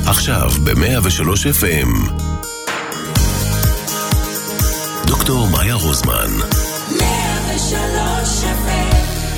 עכשיו ב-103 FM. דוקטור מאיה רוזמן. 103 FM.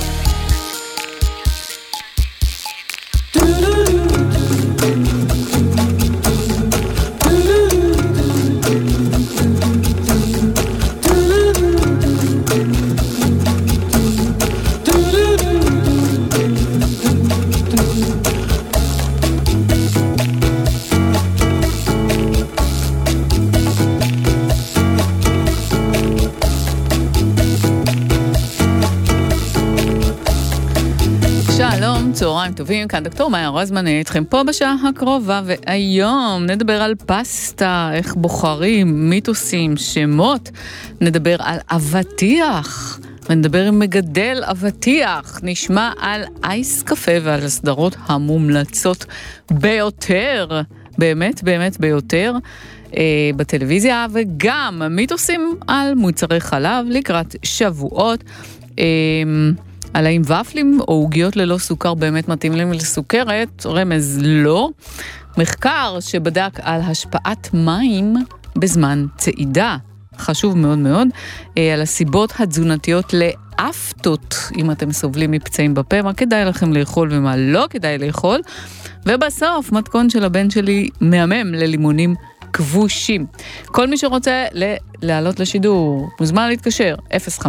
צהריים טובים, כאן דוקטור מאיה רוזמן, איתכם פה בשעה הקרובה, והיום נדבר על פסטה, איך בוחרים, מיתוסים, שמות, נדבר על אבטיח, ונדבר עם מגדל אבטיח, נשמע על אייס קפה ועל הסדרות המומלצות ביותר, באמת ביותר, בטלוויזיה, וגם מיתוסים על מוצרי חלב לקראת שבועות, על האם ופלים או עוגיות ללא סוכר באמת מתאימים לסוכרת, רמז לא. מחקר שבדק על השפעת מים בזמן צעידה, חשוב מאוד מאוד, על הסיבות התזונתיות לאפטות, אם אתם סובלים מפצעים בפה, מה כדאי לכם לאכול ומה לא כדאי לאכול, ובסוף מתכון של הבן שלי מהמם ללימונים כבושים. כל מי שרוצה לעלות לשידור, מוזמן להתקשר 0552-103-103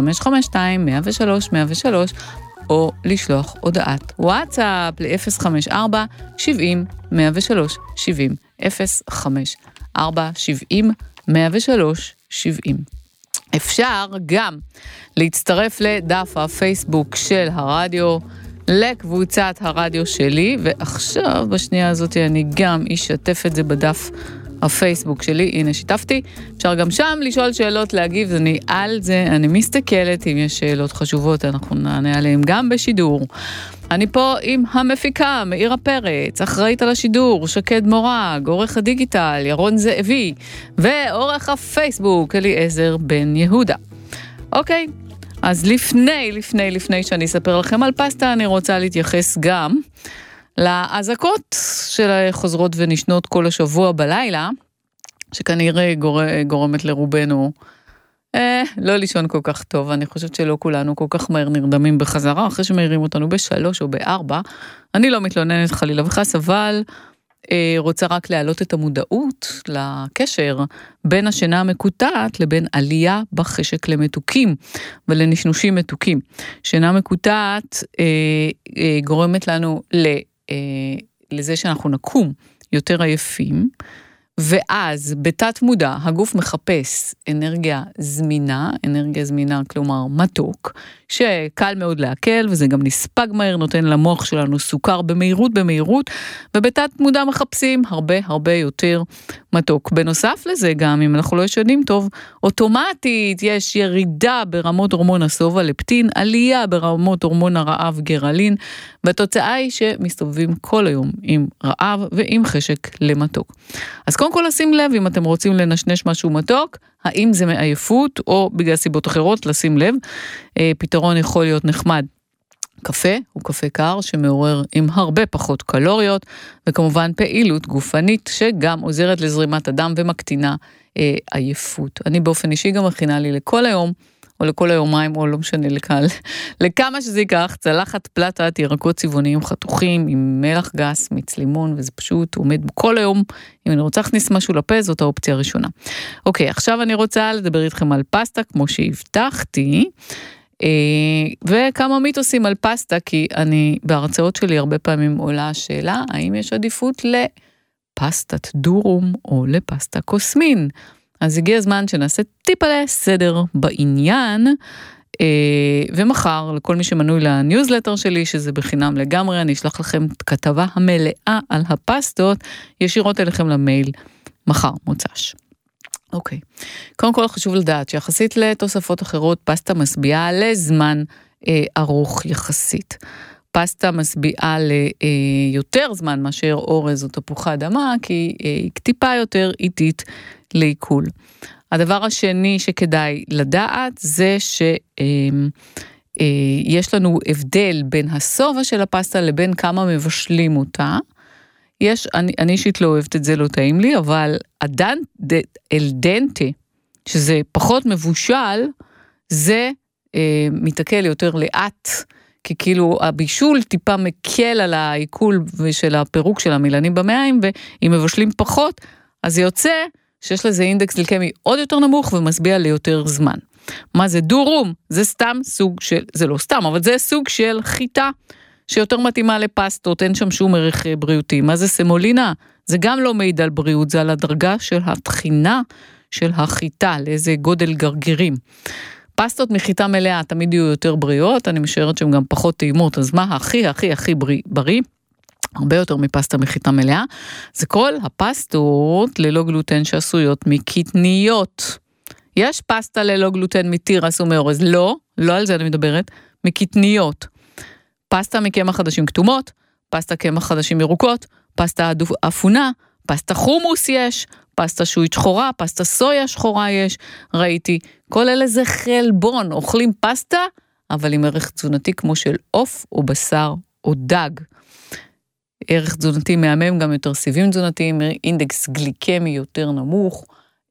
או לשלוח הודעת וואטסאפ ל-054-70-103-70 054-70-103-70. אפשר גם להצטרף לדף הפייסבוק של הרדיו, לקבוצת הרדיו שלי, ועכשיו בשנייה הזאת אני גם אשתף את זה בדף הפייסבוק שלי, הנה שיתפתי, אפשר גם שם לשאול שאלות, להגיב, אני על זה, אני מסתכלת, אם יש שאלות חשובות, אנחנו נענה עליהן גם בשידור. אני פה עם המפיקה, מאירה פרץ, אחראית על השידור, שקד מורג, עורך הדיגיטל, ירון זאבי, ועורך הפייסבוק, אליעזר בן יהודה. אוקיי, אז לפני שאני אספר לכם על פסטה, אני רוצה להתייחס גם להזעקות של חוזרות ונשנות כל השבוע בלילה, שכנראה גורמת לרובנו לא לישון כל כך טוב. אני חושבת שלא כולנו כל כך מהר נרדמים בחזרה, אחרי שמהירים אותנו ב3 או ב4. אני לא מתלוננת חלילה וחס, אבל רוצה רק להעלות את המודעות לקשר בין השינה המקוטעת לבין עלייה בחשק למתוקים ולנשנושים מתוקים. שינה מקוטעת גורמת לנו לזה שאנחנו נקום יותר עייפים, ואז בתת מודע הגוף מחפש אנרגיה זמינה, כלומר מתוק, שקל מאוד להקל, וזה גם נספג מהר, נותן למוח שלנו סוכר במהירות, ובתת מודע מחפשים הרבה יותר מתוק. בנוסף לזה גם, אם אנחנו לא ישנים טוב, אוטומטית יש ירידה ברמות הורמון הסובה לפטין, עלייה ברמות הורמון הרעב גרלין, והתוצאה היא שמסתובבים כל היום עם רעב ועם חשק למתוק. אז קודם כל לשים לב, אם אתם רוצים לנשנש משהו מתוק, האם זה מעייפות או בגלל סיבות אחרות, לשים לב. פתרון יכול להיות נחמד. קפה הוא קפה קר שמעורר עם הרבה פחות קלוריות, וכמובן פעילות גופנית שגם עוזרת לזרימת הדם ומקטינה עייפות. אני באופן אישי גם מכינה לי לכל היום, או לכל היומיים, או לא משנה לכמה שזה ייקח, צלחת פלטת ירקות צבעוניים חתוכים, עם מלח גס, מיץ לימון, וזה פשוט עומד כל היום. אם אני רוצה להכניס משהו לפה, זאת האופציה הראשונה. אוקיי, עכשיו אני רוצה לדבר איתכם על פסטה, כמו שהבטחתי, וכמה מיתוסים על פסטה, כי אני בהרצאות שלי הרבה פעמים עולה השאלה, האם יש עדיפות לפסטת דורום, או לפסטה קוסמין. אז הגיע הזמן שנעשה טיפה לסדר בעניין, ומחר, לכל מי שמנוי לניוזלטר שלי, שזה בחינם לגמרי, אני אשלח לכם כתבה המלאה על הפסטות, ישירות אליכם למייל, מחר, מוצ"ש. אוקיי. קודם כל חשוב לדעת, שיחסית לתוספות אחרות, פסטה משביעה לזמן ארוך יחסית. פסטה משביעה ליותר זמן מאשר אורז או תפוחי אדמה, כי היא טיפה יותר איטית לעיכול. הדבר השני שכדאי לדעת זה שיש לנו הבדל בין הסובה של הפסטה לבין כמה מבשלים אותה. אני אישית לא אוהבת את זה, לא טעים לי, אבל אל דנטה, שזה פחות מבושל, זה מתעכל יותר לאט, כי כאילו הבישול טיפה מקל על העיכול של הפירוק של המילנים במעיים, ואם מבשלים פחות, אז זה יוצא שיש לזה אינדקס גליקמי עוד יותר נמוך ומשביע ליותר זמן. מה זה דורום? זה סתם סוג של, זה לא סתם, אבל זה סוג של חיטה, שיותר מתאימה לפסטות, אין שם שום ערך בריאותי. מה זה סמולינה? זה גם לא מעיד על בריאות, זה על הדרגה של התחינה של החיטה, לאיזה גודל גרגירים. פסטות מחיטה מלאה תמיד יהיו יותר בריאות, אני משערת שהן גם פחות טעימות, אז מה הכי בריא? הרבה יותר מפסטה מחיטה מלאה, זה כל הפסטות ללא גלוטן שעשויות מקטניות. יש פסטה ללא גלוטן מתירס ומאורז, לא על זה אני מדברת, מקטניות. פסטה מקמח חדשים כתומות, פסטה קמח חדשים ירוקות, פסטה אפונה, פסטה חומוס יש, פסטה שועית שחורה, פסטה סויה שחורה יש, ראיתי, כל אלה זה חלבון, אוכלים פסטה, אבל עם ערך תזונתי כמו של עוף או בשר או דג. ערך תזונתי מהמם, גם יותר סיבים תזונתיים, אינדקס גליקמי יותר נמוך,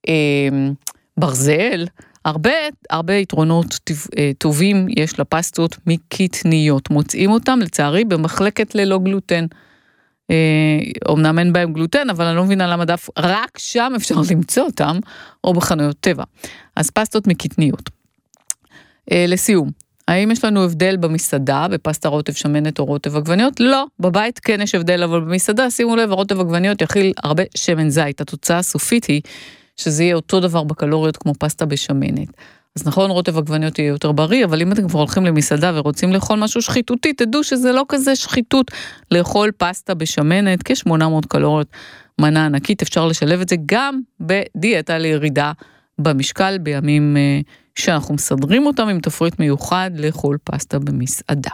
ברזל, הרבה יתרונות טובים יש לפסטות מקטניות, מוצאים אותם לצערי במחלקת ללא גלוטן, אומנם אין בהם גלוטן, אבל אני לא מבינה למה דף, רק שם אפשר למצוא אותם, או בחנויות טבע. אז פסטות מקטניות. לסיום, האם יש לנו הבדל במסעדה, בפסטה רוטב שמנת או רוטב עגבניות? לא, בבית כן יש הבדל, אבל במסעדה, שימו לב, הרוטב עגבניות יכיל הרבה שמן זית. התוצאה הסופית היא שזה יהיה אותו דבר בקלוריות כמו פסטה בשמנת. אז נכון, רוטב עגבניות יהיה יותר בריא, אבל אם אתם כבר הולכים למסעדה ורוצים לאכול משהו שחיתותי, תדעו שזה לא כזה שחיתות לאכול פסטה בשמנת, כ-800 קלוריות, מנה ענקית, אפשר לשלב את זה גם בדיאטה לירידה במשקל, בימים שאנחנו מסדרים אותם עם תפריט מיוחד לאכול פסטה במסעדה.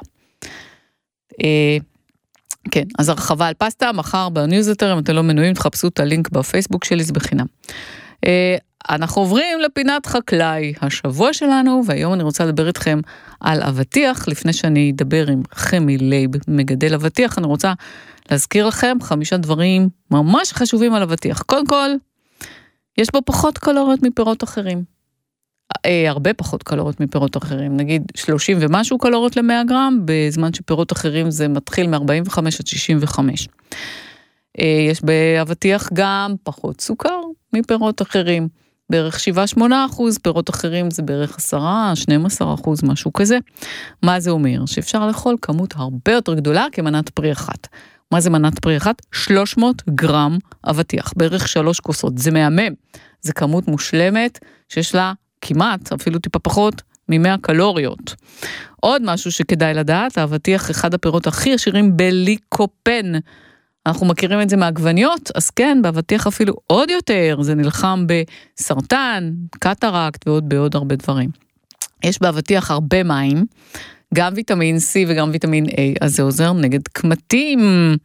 כן, אז הרחבה על פסטה, מחר בניוזלטר, אם אתם לא מנויים, תחפשו את הלינק בפייסבוק שלי, זה בחינם. אנחנו עוברים לפינת חקלאי השבוע שלנו, והיום אני רוצה לדבר איתכם על אבטיח. לפני שאני אדבר עם חמי לייב, מגדל אבטיח, אני רוצה להזכיר לכם 5 דברים ממש חשובים על אבטיח. קודם כל, יש בו פחות קלוריות מפירות אחרים. הרבה פחות קלוריות מפירות אחרים, נגיד 30 ומשהו קלוריות ל-100 גרם, בזמן שפירות אחרים זה מתחיל מ-45 עד 65. יש באבטיח גם פחות סוכר מפירות אחרים, בערך 7-8%, פירות אחרים זה בערך 10-12%, משהו כזה. מה זה אומר? שאפשר לאכול כמות הרבה יותר גדולה כמנת פרי אחת. מה זה מנת פרי אחת? 300 גרם אבטיח, בערך 3 כוסות, זה מהמם. זה כמות מושלמת שיש לה כמעט, אפילו טיפה פחות, מ-100 קלוריות. עוד משהו שכדאי לדעת, האבטיח אחד הפירות הכי עשירים בליקופן. אנחנו מכירים את זה מעגבניות, אז כן, באבטיח אפילו עוד יותר, זה נלחם בסרטן, קטרקט ועוד הרבה דברים. יש באבטיח הרבה מים, גם ויטמין C וגם ויטמין A, אז זה עוזר נגד קמטים,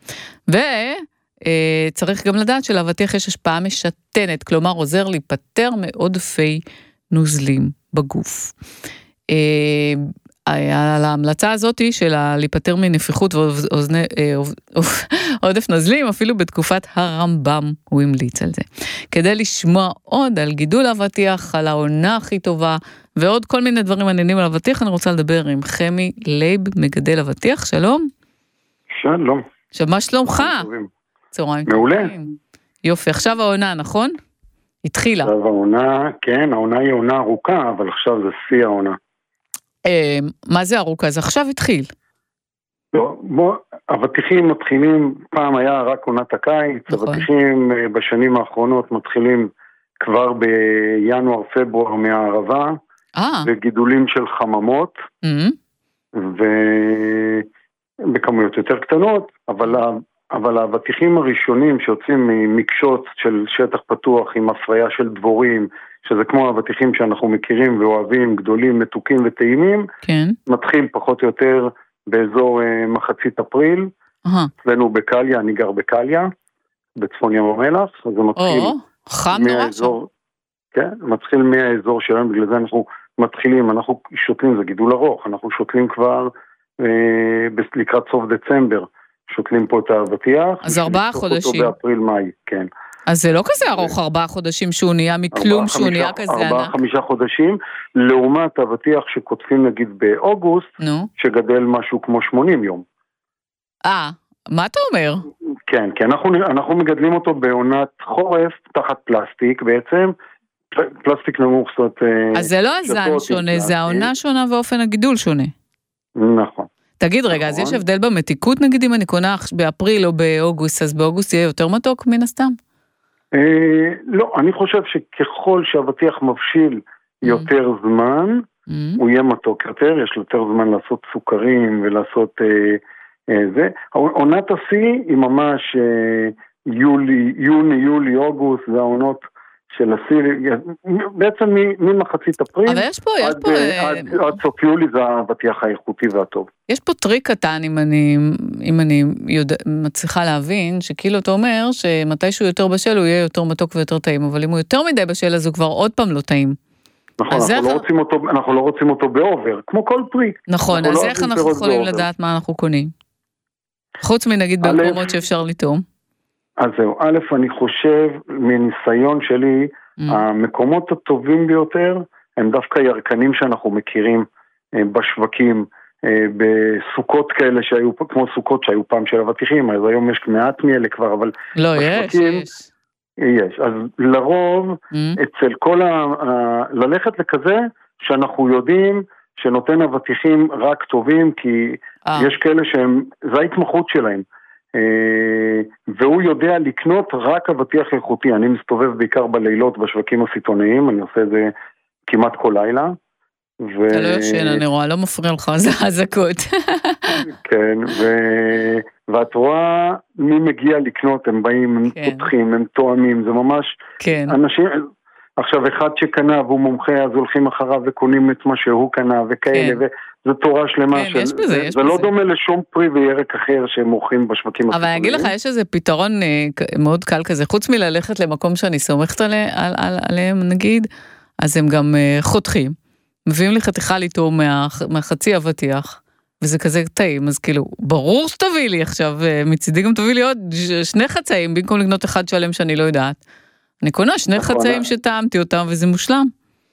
וצריך גם לדעת שלאבטיח יש השפעה משתנת, כלומר עוזר להיפטר מעודפי נוזלים בגוף. על ההמלצה הזאת של להיפטר מנפיחות ועודף נוזלים, אפילו בתקופת הרמב"ם הוא המליץ על זה. כדי לשמוע עוד על גידול אבטיח, על העונה הכי טובה, ועוד כל מיני דברים מעניינים על אבטיח, אני רוצה לדבר עם חמי לייב, מגדל אבטיח. שלום. שלום. מה שלומך? צהריים מעולה. יופי, עכשיו העונה, נכון? התחילה. עכשיו העונה, כן, העונה היא עונה ארוכה, אבל עכשיו זה שיא העונה. מה זה ארוכה? זה עכשיו התחיל. לא, אבטיחים מתחילים, פעם היה רק עונת הקיץ, אבטיחים בשנים האחרונות מתחילים כבר בינואר-פברואר מהערבה, וגידולים של חממות, ובכמויות יותר קטנות, אבל האבטיחים הראשונים שיוצאים ממקשות של שטח פתוח עם הפריה של דבורים, שזה כמו האבטיחים שאנחנו מכירים ואוהבים, גדולים, מתוקים וטעימים, כן. מתחיל פחות או יותר באזור מחצית אפריל, אצלנו בקליה, אני גר בקליה, בצפון ים המלח, אז זה מתחיל מהאזור, כן, מתחיל מהאזור שלנו, בגלל זה אנחנו מתחילים, אנחנו שותלים, זה גידול ארוך, אנחנו שותלים כבר לקראת סוף דצמבר, שותלים פה את האבטיח. אז 4 חודשים. אותו באפריל-מאי, כן. אז זה לא כזה ארוך 4 חודשים שהוא נהיה מכלום, שהוא נהיה כזה ענק. 4-5 חודשים, לעומת אבטיח שקוטפים נגיד באוגוסט, שגדל משהו כמו 80 יום. מה אתה אומר? כן, כי אנחנו מגדלים אותו בעונת חורף, תחת פלסטיק בעצם, פלסטיק נמוך, זאת אומרת... אז זה לא הזן שונה, זה העונה שונה ואופן הגידול שונה. נכון. תגיד רגע, אז יש הבדל במתיקות נגיד אם אני קונה באפריל או באוגוסט, אז באוגוסט יהיה יותר מתוק מן הסתם? לא, אני חושב שככל שהאבטיח מבשיל יותר זמן, הוא יהיה מתוק יותר, יש לו יותר זמן לעשות סוכרים ולעשות זה. עונת השיא היא ממש יוני, אוגוסט, זה העונות של השיא, בעצם ממחצית אפריל עד סוף יולי זה האבטיח האיכותי והטוב. יש פה טריק קטן אם אני מצליחה להבין, שכאילו אתה אומר שמתישהו יותר בשל הוא יהיה יותר מתוק ויותר טעים, אבל אם הוא יותר מדי בשל אז הוא כבר עוד פעם לא טעים. נכון, אנחנו לא רוצים אותו באובר, כמו כל פרי. נכון, אז איך אנחנו יכולים לדעת מה אנחנו קונים? חוץ מנגיד במקומות שאפשר לטעום. אז זהו, א', אני חושב, מניסיון שלי, המקומות הטובים ביותר, הם דווקא ירקנים שאנחנו מכירים בשווקים, בסוכות כאלה שהיו, כמו סוכות שהיו פעם של אבטיחים, אז היום יש מעט מאלה כבר, אבל לא, בשווקים... יש. אז לרוב, אצל כל ללכת לכזה, שאנחנו יודעים שנותן אבטיחים רק טובים, כי יש כאלה שהם, זה ההתמחות שלהם. והוא יודע לקנות רק אבטיח איכותי. אני מסתובב בעיקר בלילות בשווקים הסיטוניים, אני עושה את זה כמעט כל לילה. אתה לא יושן, אני רואה, לא מפריע לך, זה חזקות. כן, ואת רואה מי מגיע לקנות, הם באים, הם פותחים, הם תואמים, זה ממש אנשים, עכשיו אחד שקנה והוא מומחה, אז הולכים אחריו וקונים את מה שהוא קנה וכאלה, זה תורה שלמה, זה לא דומה לשום פרי וירק אחר שהם מוכרים בשווקים הסיטוניים. אבל אני אגיד לך, יש איזה פתרון מאוד קל כזה, חוץ מללכת למקום שאני סומכת עליהם נגיד, אז הם גם חותכים, מביאים לי חתיכה ליטור מהחצי אבטיח, וזה כזה טעים, אז כאילו, ברור שתביא לי עכשיו, מצידי גם תביא לי עוד 2 חצאים, במקום לקנות אחד שלם שאני לא יודעת. אני קונה 2 חצאים שטעמתי אותם, וזה מושלם.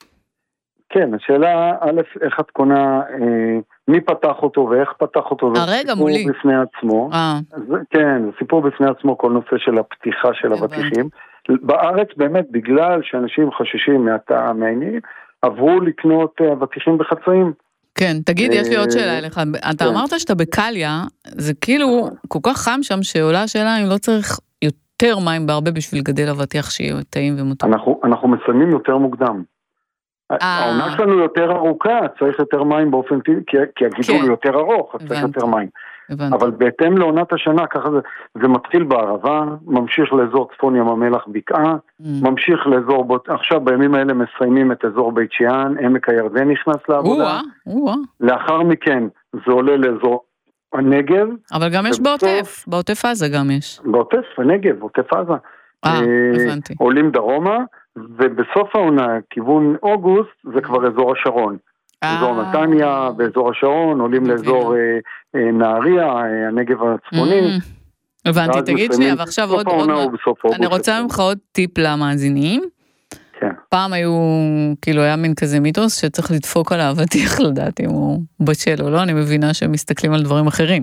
כן, השאלה, א', איך את קונה, מי פתח אותו ואיך פתח אותו, זה סיפור בפני עצמו. כן, זה סיפור בפני עצמו, כל נושא של הפתיחה של אבטיחים. בארץ באמת, בגלל שאנשים חששים מהטעם הענייני, עברו לקנות אבטיחים בחצאים. כן, תגיד, יש לי עוד שאלה אליך. אתה אמרת שאתה בקליה, זה כאילו כל כך חם שם, שעולה השאלה אם לא צריך יותר מים בהרבה בשביל גדל אבטיח שיהיה טעים ומותר. אנחנו מסיימים יותר מוקדם. העונה שלנו יותר ארוכה, צריך יותר מים באופן טבעי, כי הגידול הוא יותר ארוך, אז צריך יותר מים. אבל בהתאם לעונת השנה, ככה זה מתחיל בערבה, ממשיך לאזור צפון ים המלח בקעה, ממשיך לאזור, עכשיו בימים האלה מסיימים את אזור בית שאן, עמק הירדן נכנס לעבודה, לאחר מכן זה עולה לאזור הנגב. אבל גם יש בעוטף עזה גם יש. בעוטף, הנגב, בעוטף עזה. הבנתי. עולים דרומה, ובסוף העונה, כיוון אוגוסט, זה כבר אזור השרון. אזור נתניה, באזור השרון, עולים לאזור נהריה, הנגב הצפוני. הבנתי, תגיד שנייה, ועכשיו עוד, אני רוצה ממך עוד טיפ למאזינים. כן. פעם היו, כאילו היה מין כזה מיתוס, שצריך לדפוק על האבטיח לדעת אם הוא בשל או לא, אני מבינה שהם מסתכלים על דברים אחרים.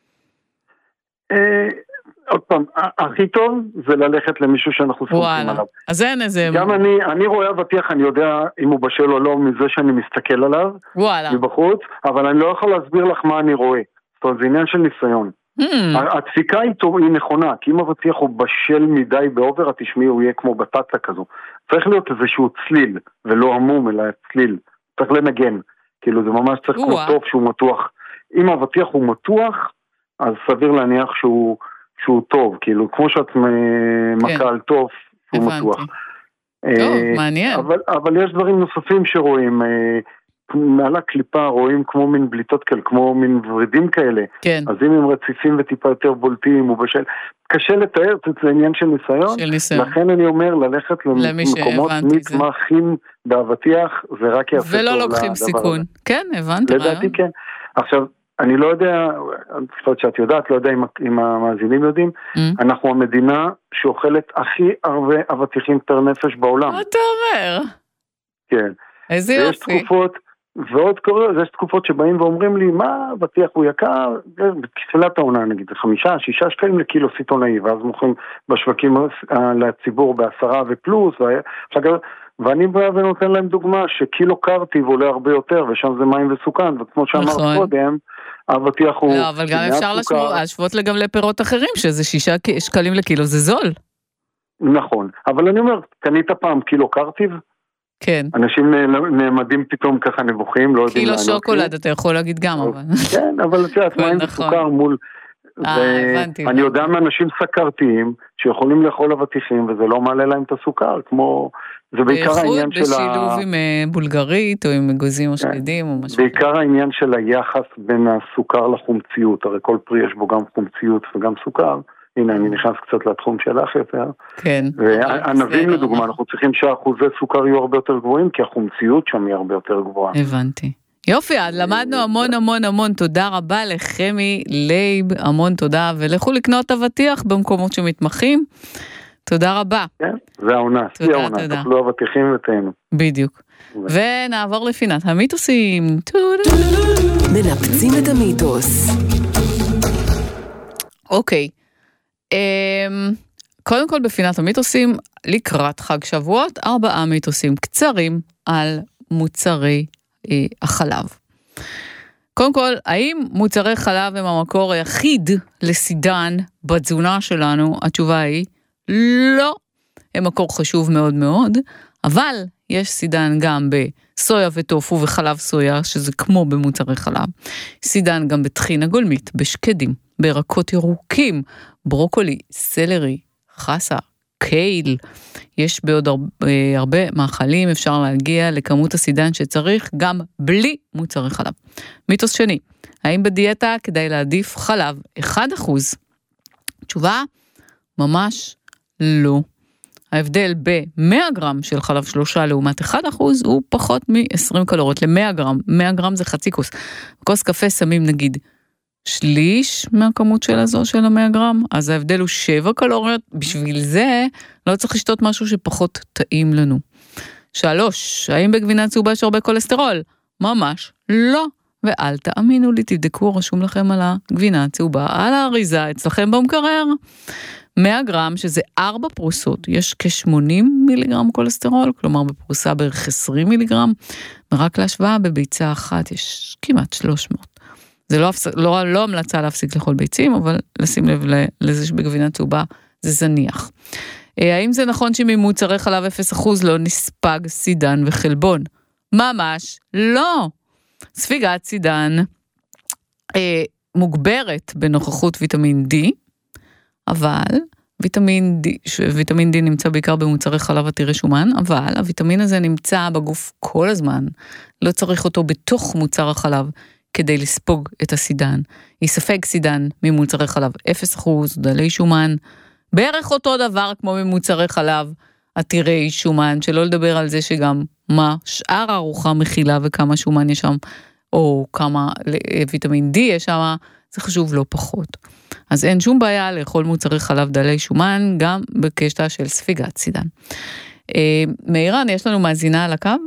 עוד פעם, הכי טוב זה ללכת למישהו שאנחנו סומכים עליו. אז אין איזה... גם אני רואה אבטיח, אני יודע אם הוא בשל או לא, מזה שאני מסתכל עליו, מבחוץ, אבל אני לא יכול להסביר לך מה אני רואה. זאת אומרת, זה עניין של ניסיון. הדפיקה היא נכונה, כי אם אבטיח הוא בשל מדי באובר, התשמעי הוא יהיה כמו בטטה כזו. צריך להיות איזשהו צליל, ולא המום, אלא צליל. צריך לנגן. כאילו זה ממש צריך כמו טוב שהוא מתוח. אם האבטיח הוא מתוח, אז סביר להניח שהוא טוב, כאילו, כמו שאת מכה על טוב, שהוא מתוח. טוב, מעניין. אבל יש דברים נוספים שרואים, מעל הקליפה רואים כמו מין בליטות כאלה, כמו מין ורידים כאלה. כן. אז אם הם רציפים וטיפה יותר בולטים, הוא בשל, קשה לתאר, זה עניין של ניסיון. של ניסיון. לכן אני אומר, ללכת למקומות מתמחים באבטיח, זה רק יעשה טוב. ולא לוקחים סיכון. כן, הבנתי. לדעתי כן. עכשיו, אני לא יודע, אני חושבת שאת יודעת, לא יודע אם המאזינים יודעים, אנחנו המדינה שאוכלת הכי הרבה אבטיחים פר נפש בעולם. מה אתה אומר? כן. איזה יופי. ויש תקופות, ועוד קורה, יש תקופות שבאים ואומרים לי, מה, אבטיח הוא יקר? בתחילת העונה נגיד, 5-6 שקלים לקילו סיטונאי, ואז מוכרים בשווקים לציבור ב10 ופלוס, ואני בא ונותן להם דוגמה שקילו קרטיב עולה הרבה יותר, ושם זה מים וסוכן, וכמו שאמרת קודם, אבטיח הוא... לא, אבל גם אפשר להשוות גם לפירות אחרים, שזה 6 שקלים לקילו, זה זול. נכון, אבל אני אומר, קנית פעם קילו קרטיב? כן. אנשים נעמדים פתאום ככה נבוכים, לא יודעים... קילו שוקולד, אתה יכול להגיד גם, אבל... כן, אבל אתה יודע, מים וסוכר מול... אני יודע מאנשים סכרתיים שיכולים לאכול אבטיחים וזה לא מעלה להם את הסוכר, כמו... זה בעיקר העניין של בשילוב עם בולגרית או עם אגוזים או שקדים או משהו. בעיקר העניין של היחס בין הסוכר לחומציות, הרי כל פרי יש בו גם חומציות וגם סוכר, הנה אני נכנס קצת לתחום שלך יותר. כן. והענבים לדוגמה, אנחנו צריכים שהאחוזי סוכר יהיו הרבה יותר גבוהים, כי החומציות שם היא הרבה יותר גבוהה. הבנתי. יופי, למדנו המון, תודה רבה לחמי לייב, המון תודה, ולכו לקנות אבטיח במקומות שמתמחים, תודה רבה. כן, זה העונה, זה העונה, תאכלו אבטיחים ותהנו. בדיוק. ונעבור לפינת המיתוסים. מנפצים את המיתוס. אוקיי, קודם כל בפינת המיתוסים, לקראת חג שבועות, 4 מיתוסים קצרים על מוצרי החלב. קודם כל, האם מוצרי חלב הם המקור היחיד לסידן בתזונה שלנו? התשובה היא לא. הם מקור חשוב מאוד מאוד, אבל יש סידן גם בסויה וטופו וחלב סויה, שזה כמו במוצרי חלב. סידן גם בטחינה גולמית, בשקדים, בירקות ירוקים, ברוקולי, סלרי, חסה, קייל. יש בעוד הרבה מאכלים, אפשר להגיע לכמות הסידן שצריך גם בלי מוצרי חלב. מיתוס שני, האם בדיאטה כדאי להעדיף חלב 1%? תשובה, ממש לא. ההבדל ב-100 גרם של חלב 3 לעומת 1% הוא פחות מ-20 קלוריות ל-100 גרם. 100 גרם זה חצי כוס. כוס קפה שמים נגיד שליש מהכמות של הזו של ה-100 גרם, אז ההבדל הוא 7 קלוריות, בשביל זה לא צריך לשתות משהו שפחות טעים לנו. 3, האם בגבינה צהובה יש הרבה קולסטרול? ממש לא, ואל תאמינו לי, תבדקו, רשום לכם על הגבינה הצהובה, על האריזה, אצלכם במקרר, 100 גרם, שזה 4 פרוסות, יש כ-80 מיליגרם קולסטרול, כלומר בפרוסה בערך 20 מיליגרם, ורק להשוואה בביצה אחת יש כמעט 300. זה לא המלצה להפסיק לאכול ביצים, אבל לשים לב לזה שבגבינה צהובה זה זניח. האם זה נכון שממוצרי חלב 0% לא נספג סידן וחלבון? ממש לא. ספיגת סידן מוגברת בנוכחות ויטמין D, אבל ויטמין D נמצא בעיקר במוצרי חלב עתירי שומן, אבל הוויטמין הזה נמצא בגוף כל הזמן, לא צריך אותו בתוך מוצר החלב, כדי לספוג את הסידן. יספג סידן ממוצרי חלב 0%, דלי שומן, בערך אותו דבר כמו ממוצרי חלב עתירי שומן, שלא לדבר על זה שגם מה שאר הארוחה מכילה וכמה שומן יש שם, או כמה ויטמין D יש שם, זה חשוב לא פחות. אז אין שום בעיה לאכול מוצרי חלב דלי שומן, גם בקשתה של ספיגת סידן. מאירן, יש לנו מאזינה על הקו?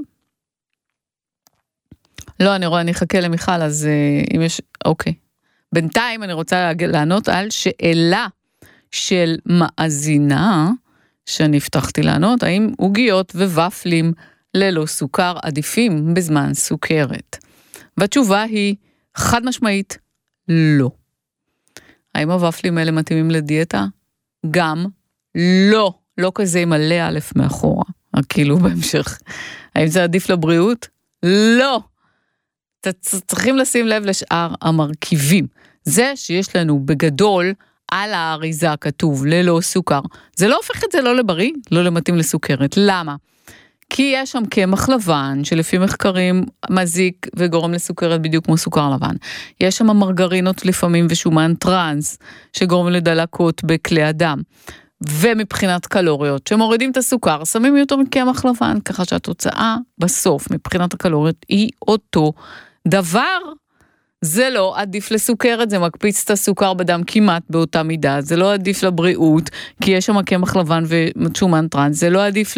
לא, אני אחכה למיכל, אז אם יש, אוקיי. בינתיים אני רוצה לענות על שאלה של מאזינה, שאני הבטחתי לענות, האם עוגיות וופלים ללא סוכר עדיפים בזמן סוכרת? והתשובה היא חד משמעית, לא. האם הוופלים האלה מתאימים לדיאטה? גם לא. לא כזה עם מלא א' מאחורה, כאילו בהמשך. האם זה עדיף לבריאות? לא. צריכים לשים לב לשאר המרכיבים. זה שיש לנו בגדול על האריזה כתוב ללא סוכר, זה לא הופך את זה לא לבריא, לא למתאים לסוכרת. למה? כי יש שם קמח לבן, שלפי מחקרים מזיק וגורם לסוכרת בדיוק כמו סוכר לבן. יש שם מרגרינות לפעמים ושומן טרנס, שגורם לדלקות בכלי הדם. ומבחינת קלוריות, שמורידים את הסוכר, שמים אותו מקמח לבן, ככה שהתוצאה בסוף, מבחינת הקלוריות, היא אותו דבר. זה לא עדיף לסוכרת, זה מקפיץ את הסוכר בדם כמעט באותה מידה, זה לא עדיף לבריאות, כי יש שם קמח לבן ושומן טרנס, זה לא עדיף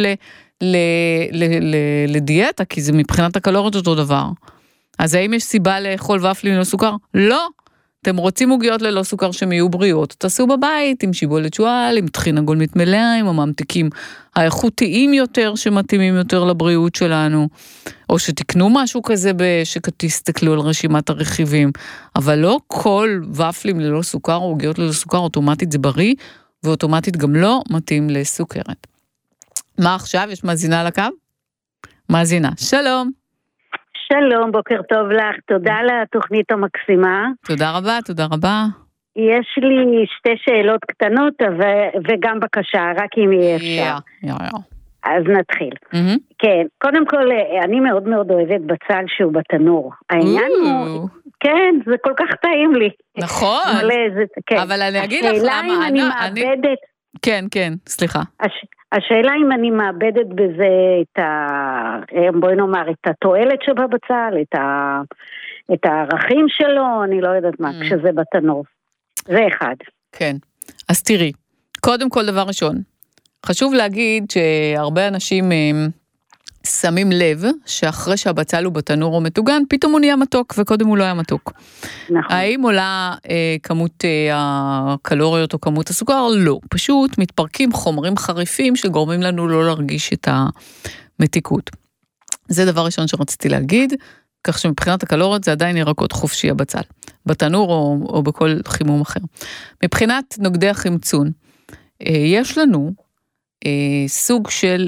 לדיאטה, כי זה מבחינת הקלוריות אותו דבר. אז האם יש סיבה לאכול ופלים ללא סוכר? לא. אתם רוצים עוגיות ללא סוכר שהם יהיו בריאות, תעשו בבית עם שיבולת שועל, עם טחינה גולמית מלאה, עם הממתיקים האיכותיים יותר, שמתאימים יותר לבריאות שלנו, או שתקנו משהו כזה, שתסתכלו על רשימת הרכיבים, אבל לא כל ופלים ללא סוכר, או עוגיות ללא סוכר, אוטומטית זה בריא, ואוטומטית גם לא מתאים לסוכרת. מה עכשיו? יש מאזינה על הקו? מאזינה. שלום. שלום, בוקר טוב לך, תודה על התוכנית המקסימה. תודה רבה, תודה רבה. יש לי שתי שאלות קטנות וגם בקשה, רק אם יהיה אפשר. אז נתחיל. כן, קודם כל, אני מאוד מאוד אוהבת בצל שהוא בתנור. העניין הוא, כן, זה כל כך טעים לי. נכון, אבל אני אגיד לך למה, כן, כן, סליחה. השאלה אם אני מאבדת בזה בואי נאמר, את התועלת שבבצל, את הערכים שלו, אני לא יודעת מה, כשזה בתנור. זה אחד. כן. אז תראי, קודם כל דבר ראשון, חשוב להגיד שהרבה אנשים שמים לב שאחרי שהבצל הוא בתנור או מטוגן, פתאום הוא נהיה מתוק, וקודם הוא לא היה מתוק. נכון. האם עולה כמות הקלוריות או כמות הסוכר? לא. פשוט מתפרקים חומרים חריפים שגורמים לנו לא להרגיש את המתיקות. זה דבר ראשון שרציתי להגיד, כך שמבחינת הקלוריות זה עדיין ירקות חופשי הבצל, בתנור או בכל חימום אחר. מבחינת נוגדי החמצון, יש לנו סוג של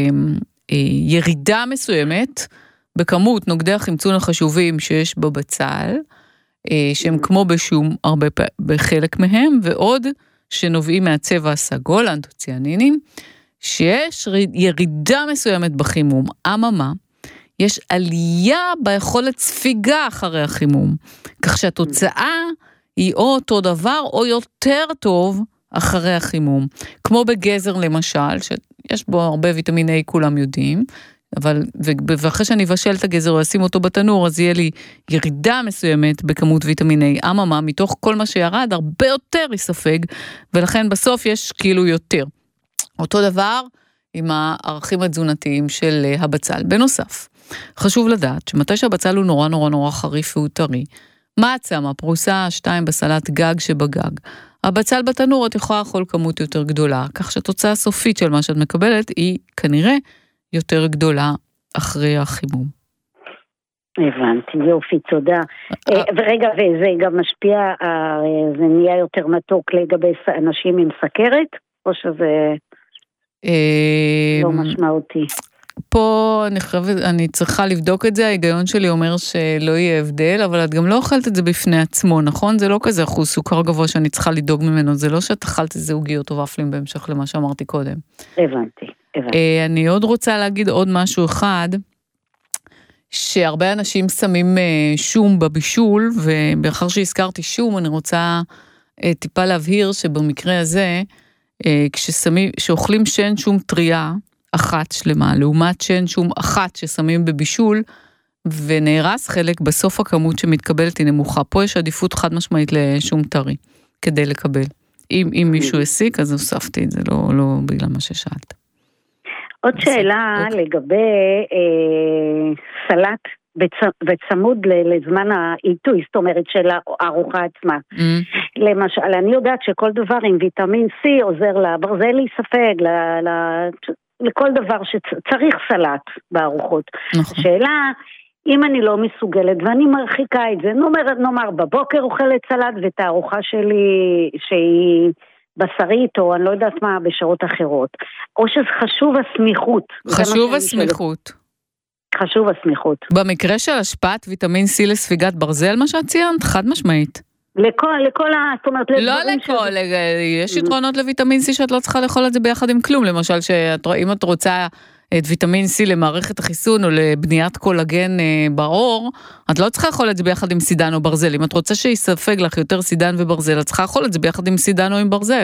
ירידה מסוימת בכמות נוגדי החמצון החשובים שיש בבצל, שהם כמו בשום בחלק מהם, ועוד שנובעים מהצבע הסגול, האנטוציאנינים, שיש ירידה מסוימת בחימום. אממה, יש עלייה ביכולת ספיגה אחרי החימום, כך שהתוצאה היא או אותו דבר או יותר טוב אחרי החימום. כמו בגזר למשל, שיש בו הרבה ויטמין A, כולם יודעים, ואחרי שאני אבשל את הגזר או אשים אותו בתנור, אז יהיה לי ירידה מסוימת בכמות ויטמין A. אממה, מתוך כל מה שירד, הרבה יותר יספג, ולכן בסוף יש כאילו יותר. אותו דבר עם הערכים התזונתיים של הבצל. בנוסף, חשוב לדעת שמתי שהבצל הוא נורא נורא נורא חריף והוא טרי, מה את שמה? פרוסה 2 בסלט גג שבגג. הבצל בתנור את יכולה לאכול כמות יותר גדולה, כך שהתוצאה הסופית של מה שאת מקבלת היא כנראה יותר גדולה אחרי החימום. הבנתי, יופי, תודה. ורגע, וזה גם משפיע, זה נהיה יותר מתוק לגבי אנשים עם סכרת, או שזה לא משמעותי? פה אני צריכה לבדוק את זה, ההיגיון שלי אומר שלא יהיה הבדל, אבל את גם לא אוכלת את זה בפני עצמו, נכון? זה לא כזה אחוז סוכר גבוה שאני צריכה לדאוג ממנו, זה לא שאת אכלת איזה עוגיות או ופלים בהמשך למה שאמרתי קודם. הבנתי. אני עוד רוצה להגיד עוד משהו אחד, שהרבה אנשים שמים שום בבישול, ובאחר שהזכרתי שום, אני רוצה טיפה להבהיר שבמקרה הזה, כשאוכלים שן שום טריה, אחת שלמה, לעומת שן שום אחת ששמים בבישול, ונהרס חלק, בסוף הכמות שמתקבלת היא נמוכה. פה יש עדיפות חד משמעית לשום טרי, כדי לקבל. אם מישהו הסיק, אז הוספתי את זה, לא בגלל מה ששאלת. עוד שאלה לגבי סלט וצמוד לזמן העיתוי, זאת אומרת של הארוחה עצמה. למשל, אני יודעת שכל דבר עם ויטמין C עוזר לברזל להיספג, לכל דבר שצריך סלט בארוחות. שאלה, אם אני לא מסוגלת ואני מרחיקה את זה, נאמר בבוקר אוכלת סלט ואת הארוחה שלי שהיא בשרית או אני לא יודעת מה בשעות אחרות, או שזה חשוב הסמיכות. חשוב הסמיכות. חשוב הסמיכות. במקרה של השפעת ויטמין C לספיגת ברזל, מה שאת ציינת, חד משמעית. לכל זאת אומרת, לא לכל, יש יתרונות לויטמין C שאת לא צריכה לאכול את זה ביחד עם כלום, למשל אם את רוצה את ויטמין C למערכת החיסון או לבניית קולגן בעור, את לא צריכה לאכול את זה ביחד עם סידן או ברזל, אם את רוצה שיספג לך יותר סידן וברזל, את צריכה לאכול את זה ביחד עם סידן או עם ברזל.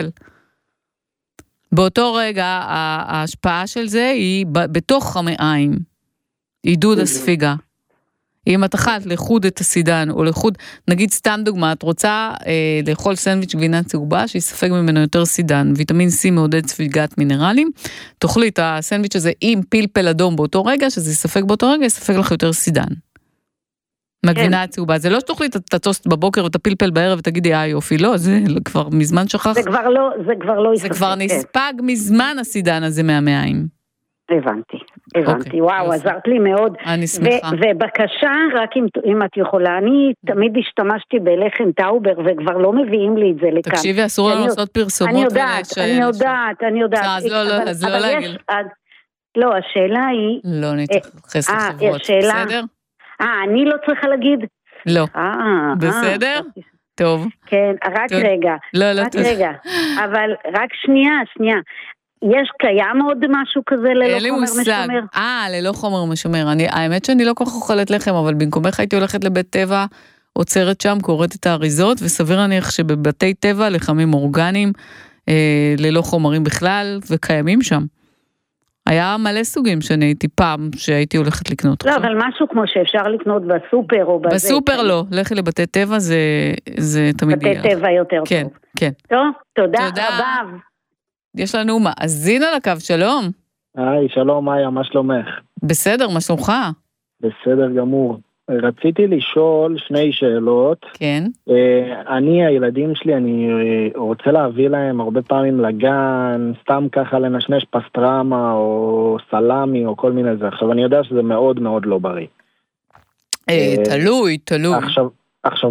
באותו רגע ההשפעה של זה היא בתוך המעיים, עידוד הספיגה. אם את אכלת לחוד את הסידן, או לחוד, נגיד סתם דוגמה, את רוצה לאכול סנדוויץ' גבינה צהובה, שיספק ממנו יותר סידן, ויטמין C מעודד ספיגת מינרלים, תאכלי את הסנדוויץ' הזה עם פלפל אדום באותו רגע, שזה יספק באותו רגע, יספק לך יותר סידן. מהגבינה הצהובה, זה לא שתאכלי את הטוסט בבוקר, או את הפלפל בערב, ותגידי, יופי, לא, זה כבר מזמן שכח. זה כבר לא זה כבר נספג מזמן הסידן הזה מהמעיים. הבנתי, וואו, עזרת לי מאוד. אני שמחה. ובקשה, רק אם את יכולה, אני תמיד השתמשתי בלחם טאובר, וכבר לא מביאים לי את זה לכאן. תקשיבי, אסור לנו לעשות פרסומות. אני יודעת. אז לא להגיד. לא, השאלה היא... לא נתייחס לחברות, בסדר? אני לא צריכה להגיד? לא. בסדר? טוב. כן, רק רגע. רק רגע. אבל רק שנייה. יש קיים עוד משהו כזה ללא חומר משומר? ללא חומר משומר. האמת שאני לא כל כך אוכלת לחם, אבל במקומך הייתי הולכת לבית טבע, עוצרת שם, קוראת את האריזות, וסביר להניח שבבתי טבע לחמים אורגניים, ללא חומרים בכלל, וקיימים שם. היה מלא סוגים שאני הייתי פעם, שהייתי הולכת לקנות. לא, אבל משהו כמו שאפשר לקנות בסופר או בזה. בסופר לא, לכי לבתי טבע, זה תמיד יהיה. בתי טבע יותר טוב. כן. טוב, תודה רבה. יש לנו מאזין על הקו, שלום. היי, שלום, מאיה, מה שלומך? בסדר, מה שלומך? בסדר גמור. רציתי לשאול שני שאלות. כן. הילדים שלי, אני רוצה להביא להם הרבה פעמים לגן, סתם ככה לנשנש פסטרמה או סלמי או כל מיני זה. עכשיו, אני יודע שזה מאוד מאוד לא בריא. תלוי. עכשיו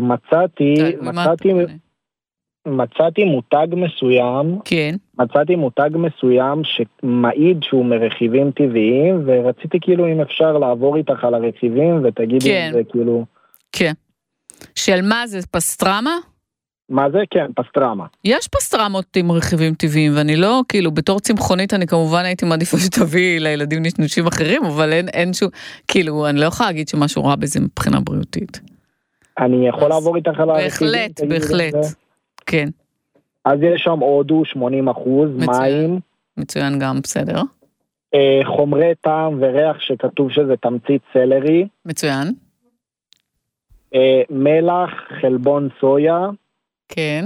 מצאתי מותג מסוים, כן. מצאתי מותג מסוים שמעיד שהוא מרכיבים טבעיים, ורציתי כאילו אם אפשר לעבור איתך על הרכיבים, ותגידי כן. אם זה כאילו... כן. של מה זה, פסטרמה? מה זה? כן, פסטרמה. יש פסטרמות עם רכיבים טבעיים, ואני לא, כאילו, בתור צמחונית אני כמובן הייתי מעדיפה שתביא לילדים נשנושים אחרים, אבל אין שום, כאילו, אני לא יכולה להגיד שמשהו רע בזה מבחינה בריאותית. אני יכול לעבור איתך על הרכיבים? בהחלט. כן. אז יש שם הודו 80%, מים. מצוין גם, בסדר. חומרי טעם וריח שכתוב שזה תמצית סלרי. מצוין. מלח, חלבון סויה. כן.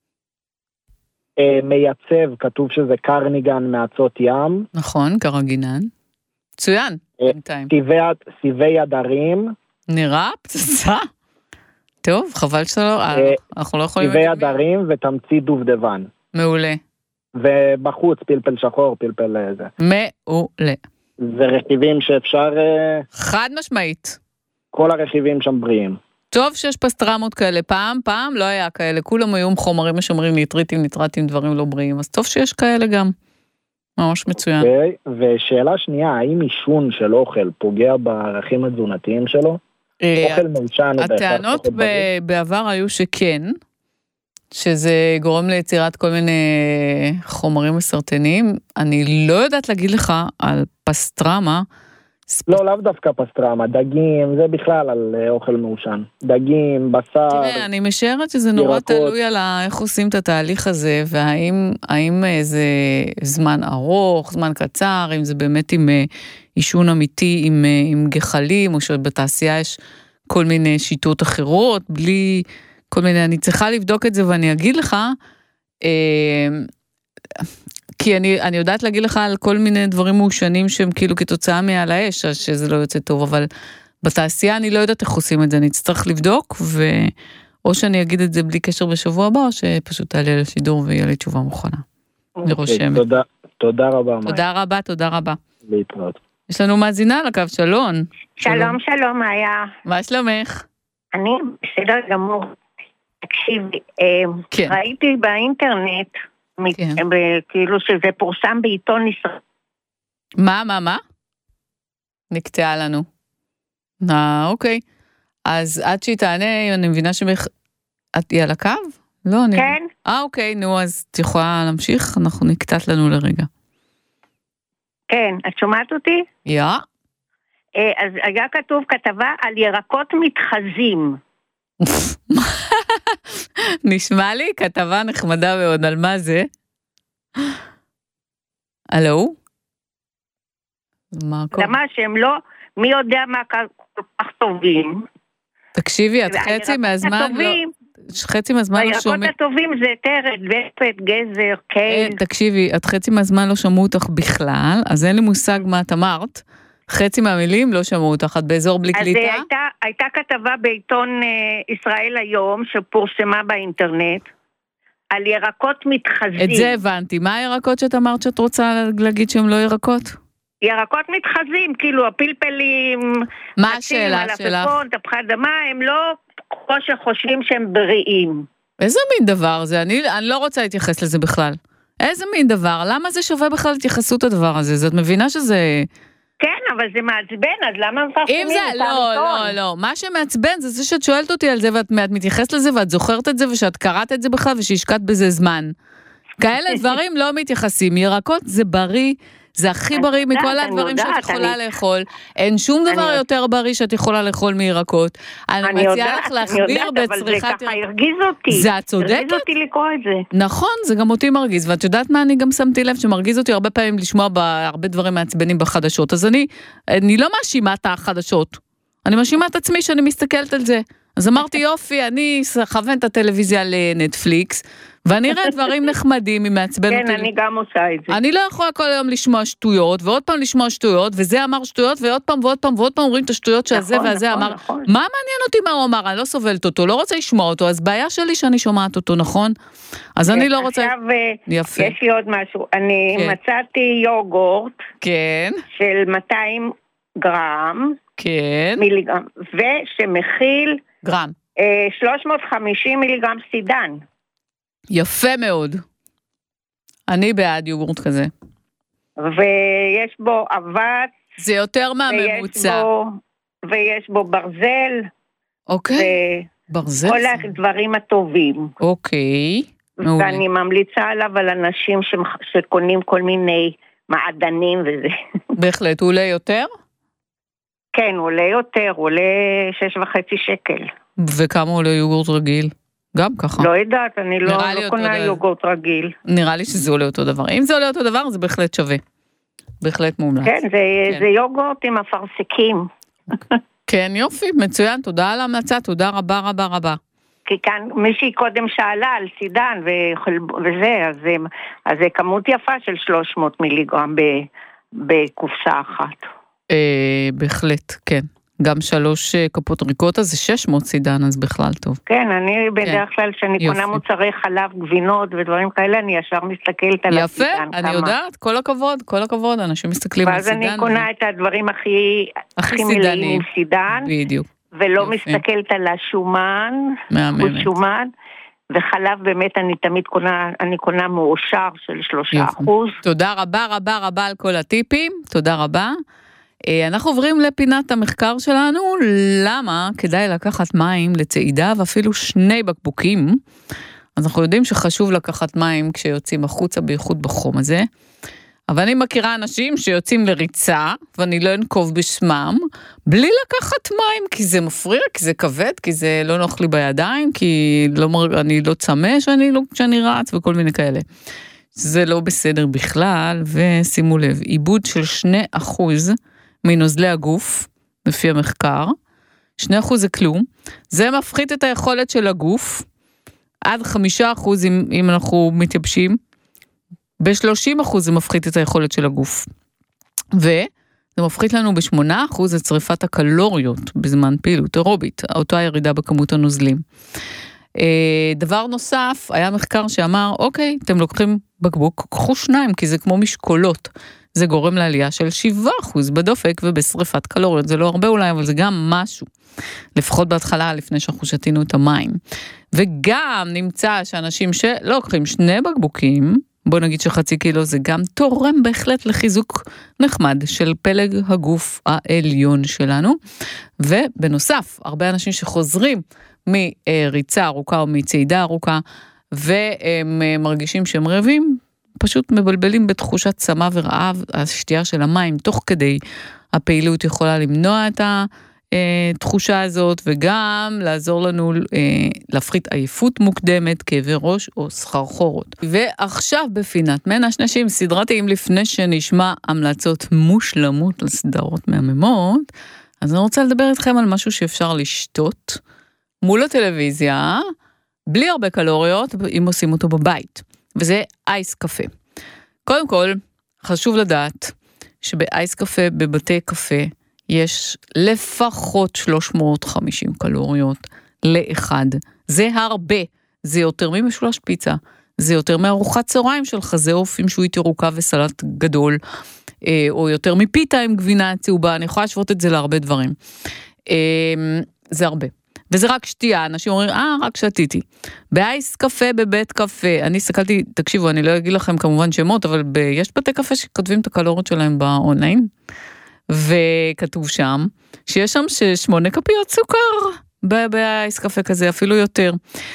מייצב, כתוב שזה קרניגן מעצות ים. נכון, קרגינן. מצוין, בינתיים. סיבי הדרים. נראה פצצה. טוב, חבל שלא, אנחנו לא יכולים... סיבי הדרים ותמצית דובדבן. מעולה. ובחוץ פלפל שחור, פלפל זה. מעולה. זה רכיבים שאפשר... חד משמעית. כל הרכיבים שם בריאים. טוב שיש פסטרמות כאלה, פעם לא היה כאלה, כולם היו חומרים משומרים, ניטרטים, דברים לא בריאים, אז טוב שיש כאלה גם. ממש מצוין. ושאלה שנייה, האם עישון של אוכל פוגע בערכים התזונתיים שלו? אוכל מעושן. הטענות בעבר היו שכן, שזה גורם ליצירת כל מיני חומרים מסרטניים. אני לא יודעת להגיד לך על פסטרמה. לא, לאו דווקא פסטרמה, דגים, זה בכלל על אוכל מעושן. דגים, בשר. תראה, אני משערת שזה נורא תלוי על איך עושים את התהליך הזה, והאם זה זמן ארוך, זמן קצר, אם זה באמת עם עישון אמיתי, עם גחלים, או שבתעשייה יש כל מיני שיטות אחרות, בלי כל מיני, אני צריכה לבדוק את זה ואני אגיד לך, כי אני יודעת להגיד לך על כל מיני דברים מעושנים שהם כאילו כתוצאה מעל האש, שזה לא יוצא טוב, אבל בתעשייה אני לא יודעת איך עושים את זה, אני אצטרך לבדוק, או שאני אגיד את זה בלי קשר בשבוע הבא, או שפשוט תעלה לשידור ויהיה לי תשובה מוכנה. לרושמת. תודה רבה. תודה רבה. להתראות. יש לנו מאזינה על הקו, שלום. שלום, מאיה. מה שלומך? אני בסדר גמור. תקשיבי, ראיתי באינטרנט, כאילו שזה פורסם בעיתון ישראל. מה? נקטעה לנו. אוקיי. אז עד שהיא תענה, אני מבינה את היא על הקו? לא, כן. אוקיי, נו, אז את יכולה להמשיך? אנחנו נקטעת לנו לרגע. כן, את שומעת אותי? אז היה כתוב כתבה על ירקות מתחזים. נשמע לי כתבה נחמדה מאוד, על מה זה? הלו? למה שהם לא, מי יודע מה כל כך הטובים. תקשיבי, את חצי מהזמן לא... חצי מהזמן לא שומעים... הירקות הטובים זה תרת, ופת, גזר, קייל. תקשיבי, את חצי מהזמן לא שמעו אותך בכלל, אז אין לי מושג מה את אמרת. חצי מהמילים לא שמעו אותך, את באזור בלי קליטה? אז הייתה כתבה בעיתון ישראל היום, שפורסמה באינטרנט, על ירקות מתחזים. את זה הבנתי. מה הירקות שאת אמרת שאת רוצה להגיד שהם לא ירקות? ירקות מתחזים, כאילו הפלפלים, מה השאלה שלך? תפוחי אדמה, הם לא כמו שחושבים שהם בריאים. איזה מין דבר זה? אני לא רוצה להתייחס לזה בכלל. איזה מין דבר? למה זה שווה בכלל התייחסות הדבר הזה? זאת מבינה שזה... כן, אבל זה מעצבן, אז למה מפרסמים את הראשון? לא. מה שמעצבן זה זה שאת שואלת אותי על זה, ואת מתייחסת לזה, ואת זוכרת את זה, ושאת קראת את זה בכלל, ושהשקעת בזה זמן. כאלה דברים לא מתייחסים. ירקות זה בריא, זה הכי בריא מכל הדברים שאת יכולה לאכול. אין שום דבר יותר בריא שאת יכולה לאכול מירקות. אני מציעה לך להחביר בצריכת... אבל זה ככה הרגיז אותי. זה את צודקת? הרגיז אותי לקרוא את זה. נכון, זה גם אותי מרגיז. ואת יודעת מה אני גם שמתי לב? שמרגיז אותי הרבה פעמים לשמוע בהרבה דברים מעצבנים בחדשות. אז אני לא מאשימה את החדשות. אני מאשימה את עצמי שאני מסתכלת על זה. אז אמרתי, יופי, אני אכוון את הטלוויזיה לנטפליקס, ואני אראה דברים נחמדים, אם מעצבן אותי. כן, אני גם עושה את זה. אני לא יכולה כל היום לשמוע שטויות, ועוד פעם לשמוע שטויות, וזה אמר שטויות, ועוד פעם ועוד פעם ועוד פעם אומרים את השטויות שהזה והזה אמר. מה מעניין אותי מה הוא אמר? אני לא סובלת אותו, לא רוצה לשמוע אותו, אז בעיה שלי שאני שומעת אותו, נכון? אז אני לא רוצה... עכשיו, יש לי עוד משהו. אני מצאתי יוגורט של 200 גרם, מיליגרם, ושמכיל גרם 350 מיליגרם סידן. יפה מאוד. אני בעד יוגורט כזה. ויש בו אבץ. זה יותר מהממוצע. ויש בו ברזל. אוקיי. ברזל. כל הדברים הטובים. אוקיי. ואני ממליצה עליו על אנשים שקונים כל מיני מעדנים וזה. בהחלט, הוא עולה יותר? כן, הוא עולה יותר, הוא עולה 6.5 שקל. וכמה עולה יוגורט רגיל? גם ככה. לא יודעת, אני לא קונה יוגורט רגיל. נראה לי שזה עולה אותו דבר. אם זה עולה אותו דבר, זה בהחלט שווה. בהחלט מומלץ. כן, זה יוגורט עם אפרסקים. כן, יופי, מצוין, תודה על ההמלצה, תודה רבה רבה רבה. כי כאן מישהי קודם שאלה על סידן וזה, אז זה כמות יפה של 300 מיליגרם בקופסה אחת. בהחלט, כן. גם 3 כפות ריקוטה זה 600 סידן, אז בכלל טוב. כן, אני בדרך כלל שאני קונה מוצרי חלב, גבינות ודברים כאלה, אני ישר מסתכלת על הסידן. יפה, אני יודעת, כל הכבוד, כל הכבוד, אנשים מסתכלים על סידן. ואז אני קונה את הדברים הכי מלאים עם סידן. בדיוק. ולא מסתכלת על השומן, שומן, וחלב באמת אני תמיד קונה מאושר של 3%. תודה רבה רבה רבה על כל הטיפים, תודה רבה. אנחנו עוברים לפינת המחקר שלנו, למה כדאי לקחת מים לצעידה ואפילו 2 בקבוקים. אז אנחנו יודעים שחשוב לקחת מים כשיוצאים החוצה בייחוד בחום הזה. אבל אני מכירה אנשים שיוצאים לריצה, ואני לא אנקוב בשמם, בלי לקחת מים, כי זה מפריע, כי זה כבד, כי זה לא נוח לי בידיים, כי אני לא צמא שאני רץ וכל מיני כאלה. זה לא בסדר בכלל, ושימו לב, עיבוד של 2% מנוזלי הגוף, לפי המחקר, 2% זה כלום, זה מפחית את היכולת של הגוף, עד 5% אם אנחנו מתייבשים, ב-30% זה מפחית את היכולת של הגוף. וזה מפחית לנו ב-8% את שריפת הקלוריות בזמן פעילות אירובית, אותה ירידה בכמות הנוזלים. דבר נוסף, היה מחקר שאמר, אוקיי, אתם לוקחים בקבוק, קחו 2, כי זה כמו משקולות. זה גורם לעלייה של 7% בדופק ובשריפת קלוריות. זה לא הרבה אולי, אבל זה גם משהו. לפחות בהתחלה, לפני שאנחנו שתינו את המים. וגם נמצא שאנשים שלא לוקחים 2 בקבוקים, בוא נגיד שחצי קילו זה גם תורם בהחלט לחיזוק נחמד של פלג הגוף העליון שלנו. ובנוסף, הרבה אנשים שחוזרים מריצה ארוכה או מצעידה ארוכה, והם מרגישים שהם רעבים, פשוט מבלבלים בתחושת צמא ורעב. השתייה של המים תוך כדי הפעילות יכולה למנוע את התחושה הזאת, וגם לעזור לנו להפחית עייפות מוקדמת, כאבי ראש או סחרחורות. ועכשיו בפינת מנש נשים, סדרתיים לפני שנשמע המלצות מושלמות לסדרות מהממות, אז אני רוצה לדבר איתכם על משהו שאפשר לשתות מול הטלוויזיה, בלי הרבה קלוריות, אם עושים אותו בבית, וזה אייס קפה. קודם כל, חשוב לדעת שבאייס קפה, בבתי קפה, יש לפחות 350 קלוריות לאחד. זה הרבה, זה יותר ממשולש פיצה, זה יותר מארוחת צהריים של חזה עוף עם שועית ירוקה וסלט גדול, או יותר מפיתה עם גבינה צהובה, אני יכולה להשוות את זה להרבה דברים. זה הרבה. וזה רק שתייה, אנשים אומרים, רק שתיתי. באייס קפה, בבית קפה, אני סתכלתי, תקשיבו, אני לא אגיד לכם כמובן שמות, אבל יש בתי קפה שכותבים את הקלוריות שלהם באונליין, וכתוב שם, שיש שם 8 כפיות סוכר, באייס קפה כזה, אפילו יותר.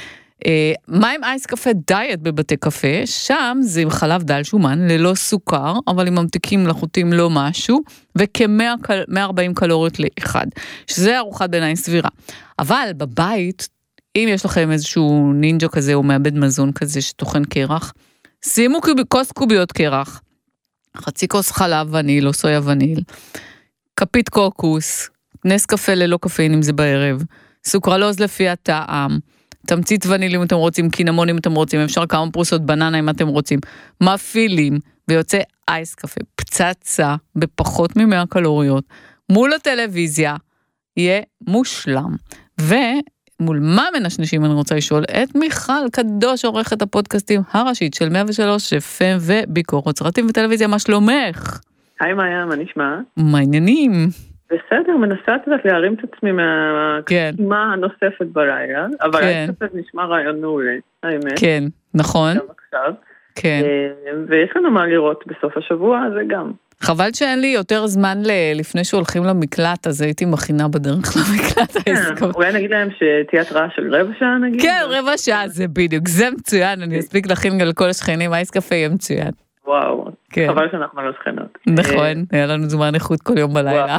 מה עם אייס קפה דיאט בבתי קפה? שם זה עם חלב דל שומן, ללא סוכר, אבל עם ממתיקים מלאכותיים לא משהו, וכ-140 קלוריות לאחד, שזה ארוחת ביניים סבירה. אבל בבית, אם יש לכם איזשהו נינג'ה כזה, או מעבד מזון כזה שטוחן קרח, שימו כוס קוביות קרח, חצי כוס חלב וניל או סויה וניל, כפית קוקוס, נס קפה ללא קפאין אם זה בערב, סוכרלוז לפי הטעם, תמצית וניל אם אתם רוצים, קינמון אם אתם רוצים, אפשר כמה פרוסות בננה אם אתם רוצים, מפילים, ויוצא אייס קפה, פצצה בפחות מ100 קלוריות, מול הטלוויזיה, יהיה מושלם. ומול מה מנשנשים אני רוצה לשאול? את מיכל קדוש, עורכת הפודקאסטים הראשית של 103 FM וביקורות סרטים וטלוויזיה, מה שלומך? היי מאיה, מה נשמע? מה העניינים? בסדר, מנסה להרים את עצמי מהקשימה הנוספת בלילה, אבל זה נשמע רעיון מעולה, האמת. כן, נכון. גם עכשיו. כן. ויש לנו מה לראות בסוף השבוע, זה גם. חבל שאין לי יותר זמן לפני שהולכים למקלט, אז הייתי מכינה בדרך למקלט. אולי נגיד להם שתהיה התראה של רבע שעה נגיד? כן, רבע שעה זה בדיוק, זה מצוין, אני אספיק להכין על כל השכנים, אייס קפה יהיה מצוין. וואו, חבל שאנחנו לא שכנות. נכון, היה לנו זמן איכות כל יום בלילה.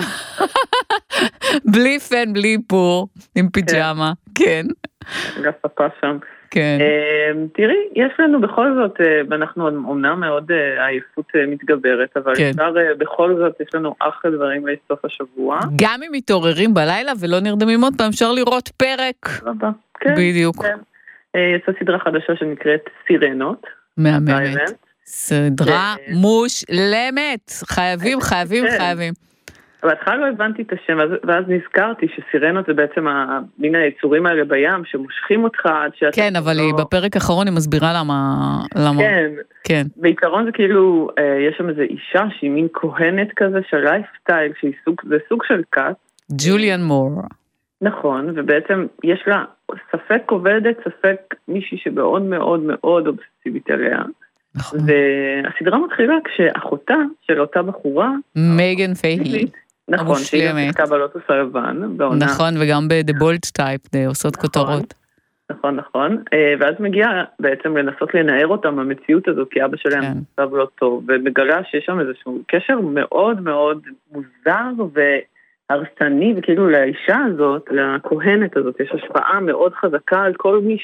בלי פן, בלי איפור, עם פיג'מה, כן. אגב פפה שם. כן. תראי, יש לנו בכל זאת, ואנחנו אומנם מאוד העייפות מתגברת, אבל אפשר בכל זאת, יש לנו אחלה דברים לסוף השבוע. גם אם מתעוררים בלילה ולא נרדמים עוד פעם, אפשר לראות פרק. רבה, כן. בדיוק. יצאה סדרה חדשה שנקראת סירנות. מהממת. סדרה מושלמת. חייבים. בהתחלה לא הבנתי את השם, ואז נזכרתי שסירנות זה בעצם מן היצורים האלה בים, שמושכים אותך עד שאתה... כן, אבל בפרק האחרון היא מסבירה למה... כן. בעיקרון זה כאילו, יש שם איזו אישה שהיא מין כהנת כזה של לייפסטייל, זה סוג של כת. ג'וליאן מור. נכון, ובעצם יש לה ספק עובדת, ספק מישהי שמאוד מאוד מאוד אובססיבית עליה. נכון. והסדרה מתחילה כשאחותה של אותה בחורה... מייגן פייהי. נכון, שהיא גם שיחקה בלוטוס הלבן. נכון, וגם ב-The Bold Type, עושות כותרות. נכון. ואז מגיעה בעצם לנסות לנער אותם המציאות הזאת, כי אבא שלהם מצב לא טוב, ומגלה שיש שם איזשהו קשר מאוד מאוד מוזר והרסני, וכאילו לאישה הזאת, לכהנת הזאת, יש השפעה מאוד חזקה על כל מי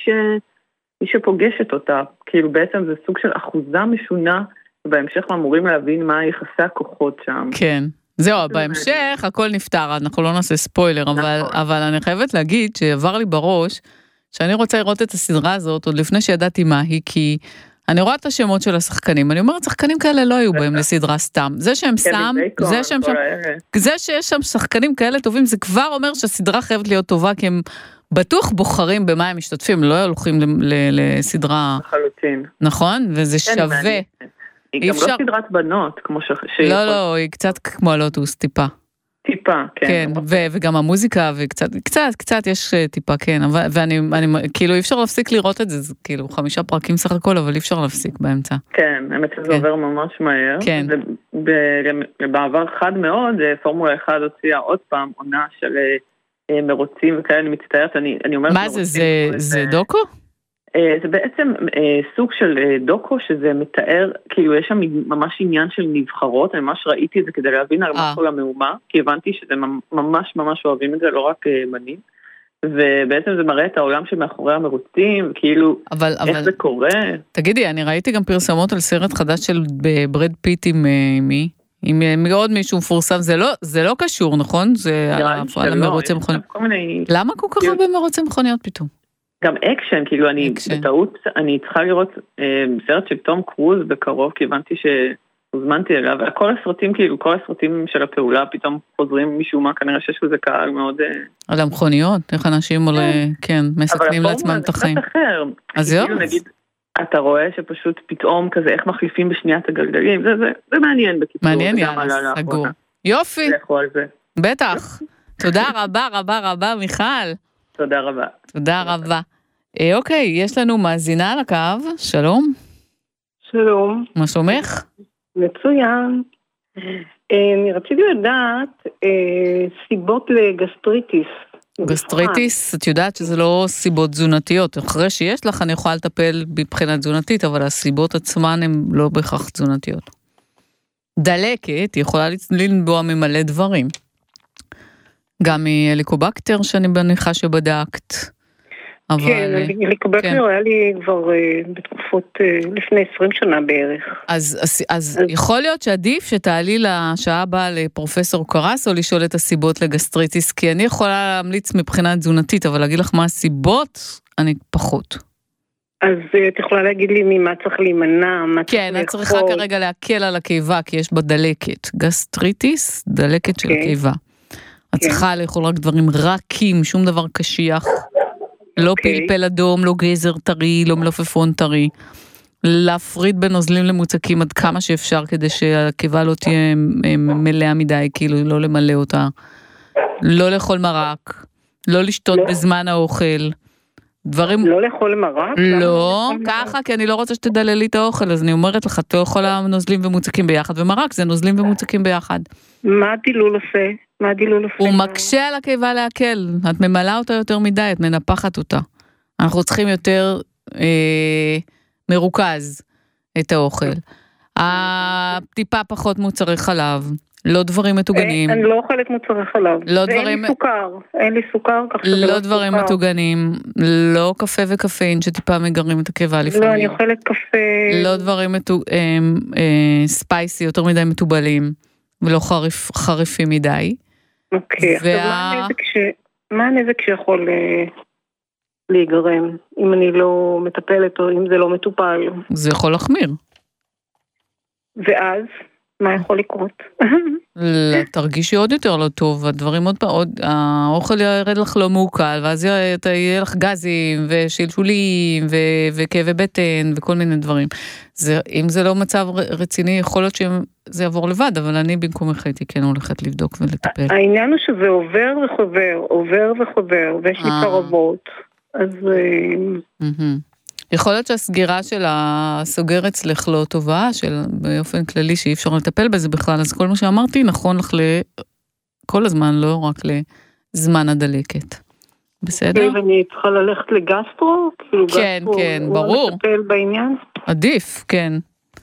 שפוגשת אותה. כאילו בעצם זה סוג של אחוזה משונה, ובהמשך אמורים להבין מה יחסי הכוחות שם. כן. זהו, בהמשך הכל נפתר, אנחנו לא נעשה ספוילר, אבל אני חייבת להגיד שעבר לי בראש, שאני רוצה לראות את הסדרה הזאת, עוד לפני שידעתי מה היא, כי אני רואה את השמות של השחקנים, אני אומרת, שחקנים כאלה לא היו בהם לסדרה סתם, זה שיש שם שחקנים כאלה טובים, זה כבר אומר שהסדרה חייבת להיות טובה, כי הם בטוח בוחרים במה הם משתתפים, לא הולכים לסדרה... לחלוטין. נכון? וזה שווה. היא גם לא סדרת בנות, כמו לא, היא קצת כמו הלוטוס, טיפה. טיפה, כן. וגם המוזיקה, וקצת יש טיפה, כן, ואני, כאילו, אי אפשר להפסיק לראות את זה, זה כאילו 5 פרקים סך הכל, אבל אי אפשר להפסיק באמצע. כן, האמת שזה עובר ממש מהר. כן. בעבר חד מאוד, פורמולה 1 הוציאה עוד פעם עונה של מרוצים וכאלה, אני מצטערת, אני אומרת... מה זה דוקו? זה בעצם סוג של דוקו שזה מתאר, כאילו יש שם ממש עניין של נבחרות, אני ממש ראיתי את זה כדי להבין על מה כל המהומה, כי הבנתי שזה ממש ממש אוהבים את זה, לא רק בנים, ובעצם זה מראה את העולם שמאחורי המרוצים, כאילו איך זה קורה. תגידי, אני ראיתי גם פרסמות על סרט חדש של ברד פיט עם מי? אם מאוד מישהו מפורסם, זה לא קשור, נכון? זה על המרוצי מכוניות. למה כל כך הרבה מרוצי מכוניות פתאום? גם אקשן, כאילו אני בטעות, אני צריכה לראות סרט של תום קרוז בקרוב, כי הבנתי שהוזמנתי אליו, וכל הסרטים, כאילו, כל הסרטים של הפעולה פתאום חוזרים משום מה, כנראה שיש לזה קהל מאוד... על המכוניות, איך אנשים כן, מסכנים לעצמם את החיים. אבל הפורמה זה קצת אחר. אז יום. נגיד, אתה רואה שפשוט פתאום כזה, איך מחליפים בשניית הגלגלים, זה מעניין בקיצור. מעניין, יאללה, סגור. יופי. בטח. תודה רבה, רבה, רבה, מיכל. תודה רבה. תודה רבה. אוקיי, יש לנו מאזינה על הקו, שלום. שלום. מה שלומך? מצוין. אני רציתי לדעת סיבות לגסטריטיס. גסטריטיס, את יודעת שזה לא סיבות תזונתיות. אחרי שיש לך, אני יכולה לטפל מבחינה תזונתית, אבל הסיבות עצמן הן לא בהכרח תזונתיות. דלקת יכולה לנבוע ממלא דברים. גם מהליקובקטר שאני מניחה שבדקת. כן, הליקובקטר היה לי כבר בתקופות לפני 20 שנה בערך. אז יכול להיות שעדיף שתעלי לשעה הבאה לפרופסור קרס, או לשאול את הסיבות לגסטריטיס, כי אני יכולה להמליץ מבחינה תזונתית, אבל להגיד לך מה הסיבות, אני פחות. אז את יכולה להגיד לי ממה צריך להימנע, מה צריך לאכול? כן, את צריכה כרגע להקל על הקיבה, כי יש בה דלקת. גסטריטיס, דלקת של הקיבה. את צריכה לאכול רק דברים רכים, שום דבר קשיח. לא פלפל אדום, לא גזר טרי, לא מלפפון טרי. להפריד בין נוזלים למוצקים עד כמה שאפשר, כדי שהקיבה לא תהיה מלאה מדי, כאילו לא למלא אותה. לא לאכול מרק, לא לשתות בזמן האוכל. דברים... לא לאכול מרק? לא, ככה, כי אני לא רוצה שתדללי את האוכל, אז אני אומרת לך, אתה יכול נוזלים ומוצקים ביחד, ומרק זה נוזלים ומוצקים ביחד. מה הדילול עושה? הוא מקשה על הקיבה להקל, את ממלאה אותה יותר מדי, את מנפחת אותה. אנחנו צריכים יותר מרוכז את האוכל. טיפה פחות מוצרי חלב, לא דברים מטוגנים. אני לא אוכלת מוצרי חלב. אין לי סוכר, כך שזה לא דברים מטוגנים, לא קפה וקפאין שטיפה מגרים את הקיבה לפעמים. לא, אני אוכלת קפה. לא דברים ספייסי, יותר מדי מטובלים, ולא חריפים מדי. אוקיי, עכשיו מה הנזק שיכול להיגרם, אם אני לא מטפלת או אם זה לא מטופל? זה יכול להחמיר. ואז? מה יכול לקרות? תרגישי עוד יותר לא טוב, הדברים האוכל ירד לך לא מעוקל, ואז יהיה לך גזים ושלשולים וכאבי בטן וכל מיני דברים. אם זה לא מצב רציני, יכול להיות שזה יעבור לבד, אבל אני במקומך הייתי כן הולכת לבדוק ולטפל. העניין הוא שזה עובר וחובר, ויש לי קרבות, אז... יכול להיות שהסגירה של הסוגר אצלך לא טובה, באופן כללי שאי אפשר לטפל בזה בכלל, אז כל מה שאמרתי נכון לך כל הזמן, לא רק לזמן הדלקת. בסדר? ואני צריכה ללכת לגסטרו? כן, כן, ברור. לטפל בעניין? עדיף, כן.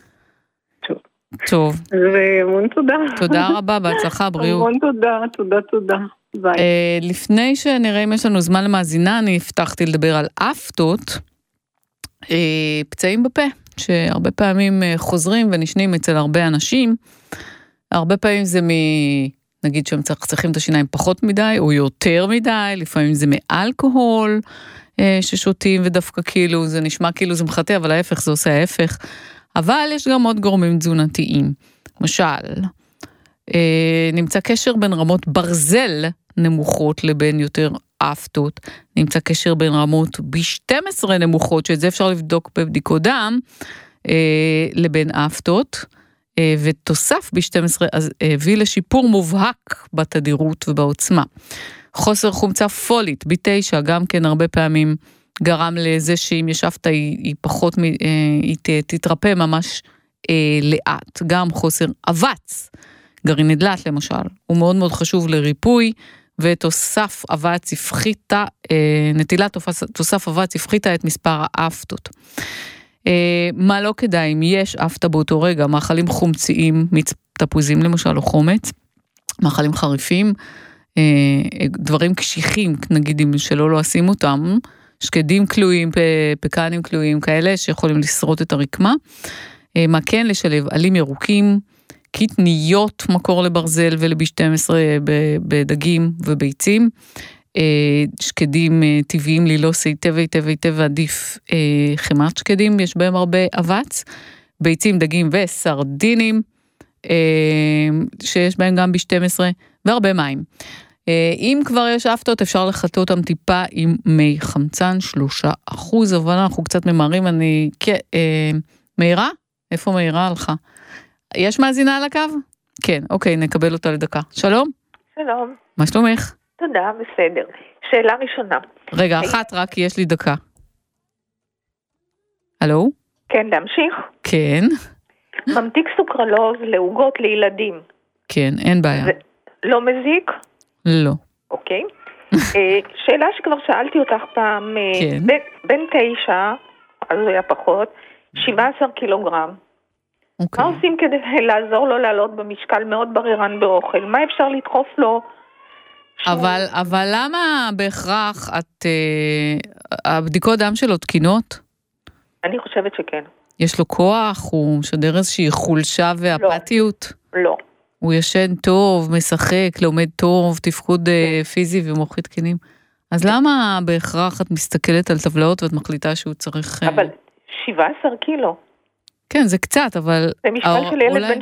טוב. והמון תודה. תודה רבה, בהצלחה, בריאות. המון תודה. ביי. לפני שנראה אם יש לנו זמן למאזינה, אני הבטחתי לדבר על אפטות, פצעים בפה, שהרבה פעמים חוזרים ונשנים אצל הרבה אנשים. הרבה פעמים זה נגיד שהם צריכים את השיניים פחות מדי או יותר מדי, לפעמים זה מאלכוהול ששותים ודווקא כאילו זה נשמע כאילו זה מחטא, אבל ההפך זה עושה ההפך. אבל יש גם עוד גורמים תזונתיים. למשל, נמצא קשר בין רמות ברזל נמוכות לבין יותר אפטות, נמצא קשר בין רמות ב-12 נמוכות, שאת זה אפשר לבדוק בבדיקות דם, לבין אפטות, ותוסף ב-12 הביא לשיפור מובהק בתדירות ובעוצמה. חוסר חומצה פולית, ב-9, גם כן הרבה פעמים גרם לזה שאם יש אפטה היא פחות, היא תתרפא ממש לאט. גם חוסר אבץ, גרעין נדלת למשל, הוא מאוד מאוד חשוב לריפוי, ותוסף אבץ הפחיתה, נטילת תוסף אבץ הפחיתה את מספר האפטות. מה לא כדאי, אם יש אפטה באותו רגע, מאכלים חומציים, מיץ תפוזים למשל או חומץ, מאכלים חריפים, דברים קשיחים, נגיד אם שלא לועשים אותם, שקדים כלואים, פקנים כלואים, כאלה שיכולים לשרוט את הרקמה, מה כן לשלב, עלים ירוקים, קטניות, מקור לברזל ולב12 בדגים וביצים, שקדים טבעיים לילוס היטב עדיף חמת שקדים, יש בהם הרבה אבץ, ביצים, דגים וסרדינים, שיש בהם גם ב12, והרבה מים. אם כבר יש אפתות, אפשר לחטא אותם טיפה עם מי חמצן, 3%, אבל אנחנו קצת ממהרים, מהירה? איפה מהירה הלכה? יש מאזינה על הקו? כן, אוקיי, נקבל אותה לדקה. שלום? שלום. מה שלומך? תודה, בסדר. שאלה ראשונה. רגע, אחת רק, יש לי דקה. הלו? כן, להמשיך? כן. ממתיק סוכרלוז לעוגות לילדים. כן, אין בעיה. זה לא מזיק? לא. אוקיי. שאלה שכבר שאלתי אותך פעם, כן. בין 9, אז הוא היה פחות, 17 קילוגרם. אוקיי. מה עושים כדי לעזור לו לעלות במשקל מאוד בררן באוכל? מה אפשר לדחוף לו? אבל למה בהכרח הבדיקות דם שלו תקינות? אני חושבת שכן. יש לו כוח? הוא משדר איזושהי חולשה ואפתיות? לא. הוא ישן טוב, משחק, לומד טוב, תפקוד פיזי ומוחי תקינים. אז למה בהכרח את מסתכלת על טבלאות ואת מחליטה שהוא צריך... אבל 17 קילו. כן, זה קצת, אבל... זה משקל של ילד בן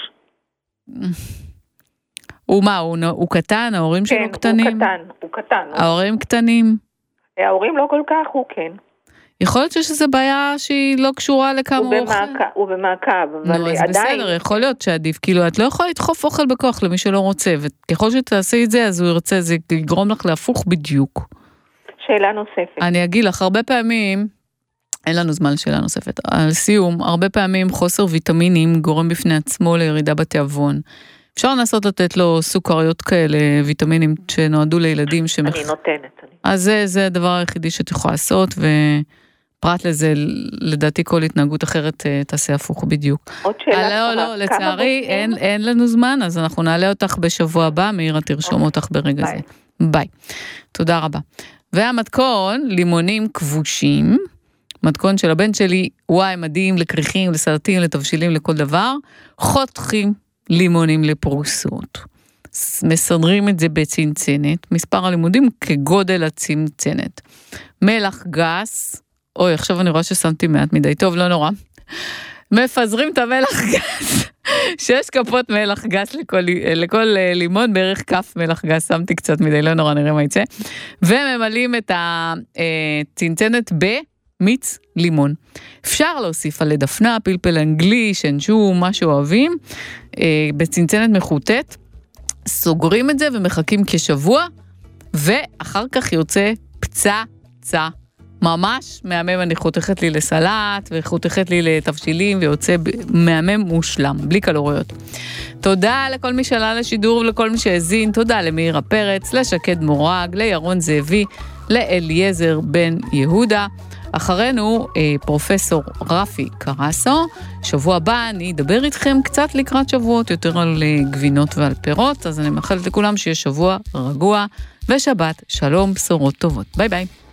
3. הוא מה, הוא קטן? ההורים שלו קטנים? כן, הוא קטן. ההורים קטנים? ההורים לא כל כך, הוא כן. יכול להיות שיש איזו בעיה שהיא לא קשורה לכמה אוכל. הוא במעקב, אבל עדיין... אז בסדר, יכול להיות שעדיף, כאילו, את לא יכולה לדחוף אוכל בכוח למי שלא רוצה, וככל שתעשי את זה, אז הוא ירצה, זה יגרום לך להפוך בדיוק. שאלה נוספת. אני אגיד לך, הרבה פעמים, אין לנו זמן לשאלה נוספת, על סיום, הרבה פעמים חוסר ויטמינים גורם בפני עצמו לירידה בתיאבון. אפשר לנסות לתת לו סוכריות כאלה, ויטמינים שנועדו לילדים אני נותנת. אז זה הדבר היחידי שאת יכולה לעשות, ופרט לזה, לדעתי כל התנהגות אחרת תעשה הפוך בדיוק. עוד שאלה. לא, לצערי אין לנו זמן, אז אנחנו נעלה אותך בשבוע הבא, מאירה תרשום אותך ברגע זה. ביי. תודה רבה. והמתכון, לימונים כבושים, מתכון של הבן שלי, וואי, מדהים, לקריחים, לסלטים, לתבשילים, לכל דבר, חותכים לימונים לפרוסות. מסדרים את זה בצנצנת, מספר הלימודים כגודל הצנצנת. מלח גס, אוי, עכשיו אני רואה ששמתי מעט מדי, טוב, לא נורא. מפזרים את המלח גס, 6 כפות מלח גס לכל לימון, בערך כף מלח גס, שמתי קצת מדי, לא נורא, נראה מה יצא. וממלאים את הצנצנת במיץ לימון. אפשר להוסיף על דפנה, פלפל אנגלי, שנשום, מה שאוהבים, בצנצנת מחוטט, סוגרים את זה ומחכים כשבוע, ואחר כך יוצא פצצה. ממש מהמם, אני חותכת לי לסלט, וחותכת לי לתבשילים, ויוצא מהמם מושלם, בלי קלוריות. תודה לכל מי שעלה לשידור, ולכל מי שהזין, תודה למאירה פרץ, לשקד מורג, לירון זאבי, לאליעזר בן יהודה. אחרינו פרופסור רפי קרסו, שבוע הבא אני אדבר איתכם קצת לקראת שבועות, יותר על גבינות ועל פירות, אז אני מאחלת לכולם שיהיה שבוע רגוע, ושבת שלום, בשורות טובות. ביי ביי.